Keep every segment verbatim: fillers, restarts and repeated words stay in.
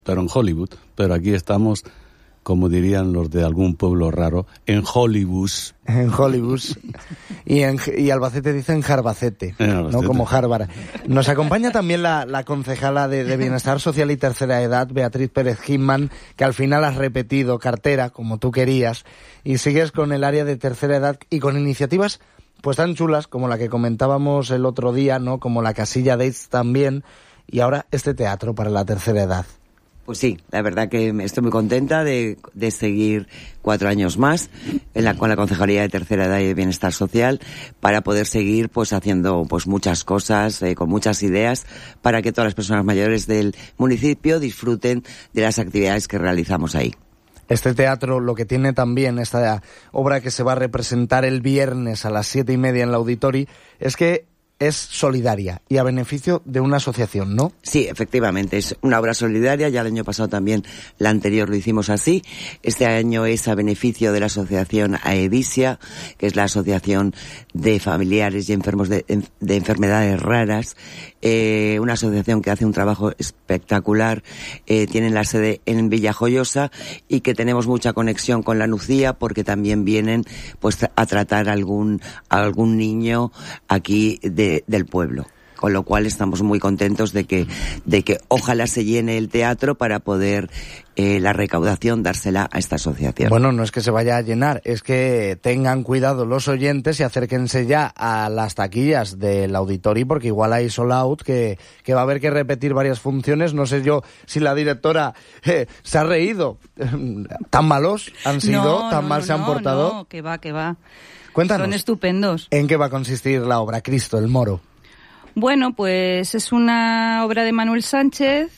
pero en Hollywood, pero aquí estamos, como dirían los de algún pueblo raro, en Hollywood. En Hollywood. Y, en, y Albacete dicen Jarbacete, no como Harvard. Nos acompaña también la, la concejala de, de Bienestar Social y Tercera Edad, Beatriz Pérez Gimman, que al final has repetido cartera, como tú querías, y sigues con el área de Tercera Edad y con iniciativas pues tan chulas como la que comentábamos el otro día, ¿no? Como la Casilla Dates también, y ahora este teatro para la tercera edad. Pues sí, la verdad que estoy muy contenta de, de seguir cuatro años más en la, con la Concejalía de Tercera Edad y de Bienestar Social para poder seguir pues haciendo pues muchas cosas, eh, con muchas ideas para que todas las personas mayores del municipio disfruten de las actividades que realizamos ahí. Este teatro, lo que tiene también, esta obra que se va a representar el viernes a las siete y media en la Auditori, es que es solidaria y a beneficio de una asociación, ¿no? Sí, efectivamente, es una obra solidaria, ya el año pasado también, la anterior lo hicimos así. Este año es a beneficio de la asociación AEDISIA, que es la Asociación de Familiares y Enfermos de, de Enfermedades Raras, eh, una asociación que hace un trabajo espectacular, eh, tienen la sede en Villajoyosa y que tenemos mucha conexión con la Nucía porque también vienen pues a tratar algún, a algún niño aquí de del pueblo, con lo cual estamos muy contentos de que de que ojalá se llene el teatro para poder eh, la recaudación dársela a esta asociación. Bueno, no es que se vaya a llenar, es que tengan cuidado los oyentes y acérquense ya a las taquillas del Auditori porque igual hay sold out que, que va a haber que repetir varias funciones. No sé yo si la directora eh, se ha reído. ¿Tan malos han sido? No, ¿Tan no, mal no, se han portado? No, que va, que va. Cuéntanos. Son estupendos. ¿En qué va a consistir la obra, Cristo, el Moro? Bueno, pues es una obra de Manuel Sánchez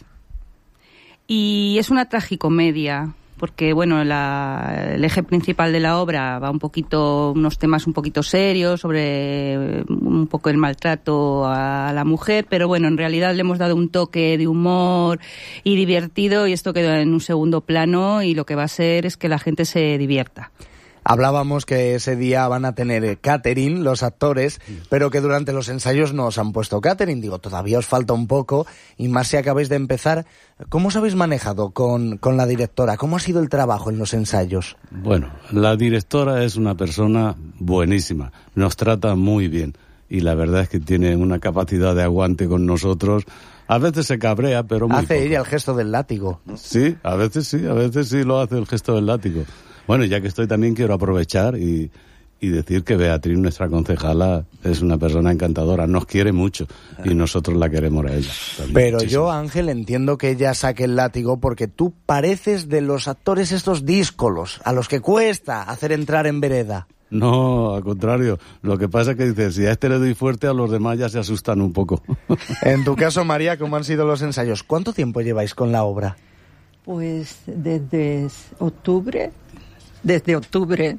y es una tragicomedia, porque bueno, la, el eje principal de la obra va un poquito, unos temas un poquito serios sobre un poco el maltrato a la mujer, pero bueno, en realidad le hemos dado un toque de humor y divertido y esto queda en un segundo plano y lo que va a ser es que la gente se divierta. Hablábamos que ese día van a tener catering, los actores, pero que durante los ensayos no os han puesto catering. Digo, todavía os falta un poco, y más si acabáis de empezar. ¿Cómo os habéis manejado con, con la directora? ¿Cómo ha sido el trabajo en los ensayos? Bueno, la directora es una persona buenísima, nos trata muy bien, y la verdad es que tiene una capacidad de aguante con nosotros. A veces se cabrea, pero muy Hace poco. ella el gesto del látigo. Sí, a veces sí, a veces sí lo hace el gesto del látigo. Bueno, ya que estoy también quiero aprovechar y, y decir que Beatriz, nuestra concejala, es una persona encantadora, nos quiere mucho y nosotros la queremos a ella. También, Pero muchísimo. yo, Ángel, entiendo que ella saque el látigo porque tú pareces de los actores estos díscolos, a los que cuesta hacer entrar en vereda. No, al contrario, lo que pasa es que dices, si a este le doy fuerte, a los demás ya se asustan un poco. En tu caso, María, ¿cómo han sido los ensayos? ¿Cuánto tiempo lleváis con la obra? Pues desde octubre. Desde octubre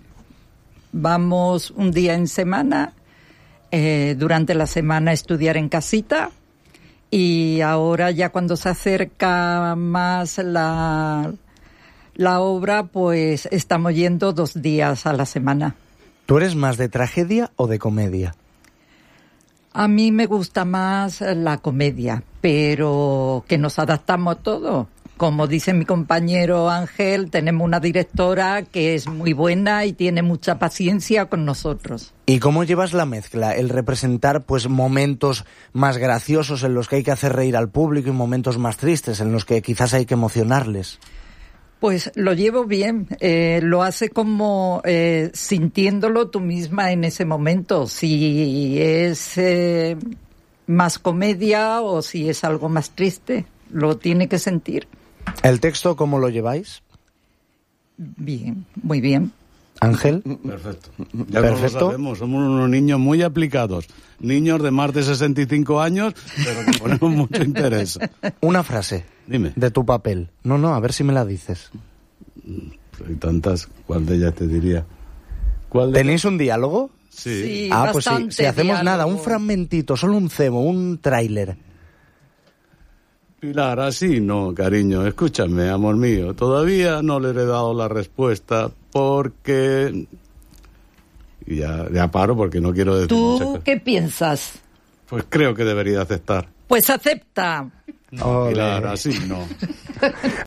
vamos un día en semana, eh, durante la semana estudiar en casita y ahora ya cuando se acerca más la, la obra, pues estamos yendo dos días a la semana. ¿Tú eres más de tragedia o de comedia? A mí me gusta más la comedia, pero que nos adaptamos a todo. Como dice mi compañero Ángel, tenemos una directora que es muy buena y tiene mucha paciencia con nosotros. ¿Y cómo llevas la mezcla? El representar pues momentos más graciosos en los que hay que hacer reír al público y momentos más tristes en los que quizás hay que emocionarles. Pues lo llevo bien, eh, lo hace como eh, sintiéndolo tú misma en ese momento, si es eh, más comedia o si es algo más triste, lo tiene que sentir. ¿El texto cómo lo lleváis? Bien, muy bien. ¿Ángel? Perfecto. Ya Perfecto. lo sabemos, somos unos niños muy aplicados. Niños de más de sesenta y cinco años, pero que ponemos mucho interés. Una frase. Dime. De tu papel. No, no, a ver si me la dices. Hay tantas, ¿cuál de ellas te diría? ¿Cuál de ¿Tenéis un diálogo? Sí. Sí, Ah, pues sí, bastante si hacemos diálogo. nada, un fragmentito, solo un cebo, un tráiler. Pilar, así no, cariño, escúchame, amor mío, todavía no le he dado la respuesta porque... Y ya, ya paro porque no quiero decir muchas ¿Tú cosas. qué piensas? Pues creo que debería aceptar. Pues acepta. No, claro, así no.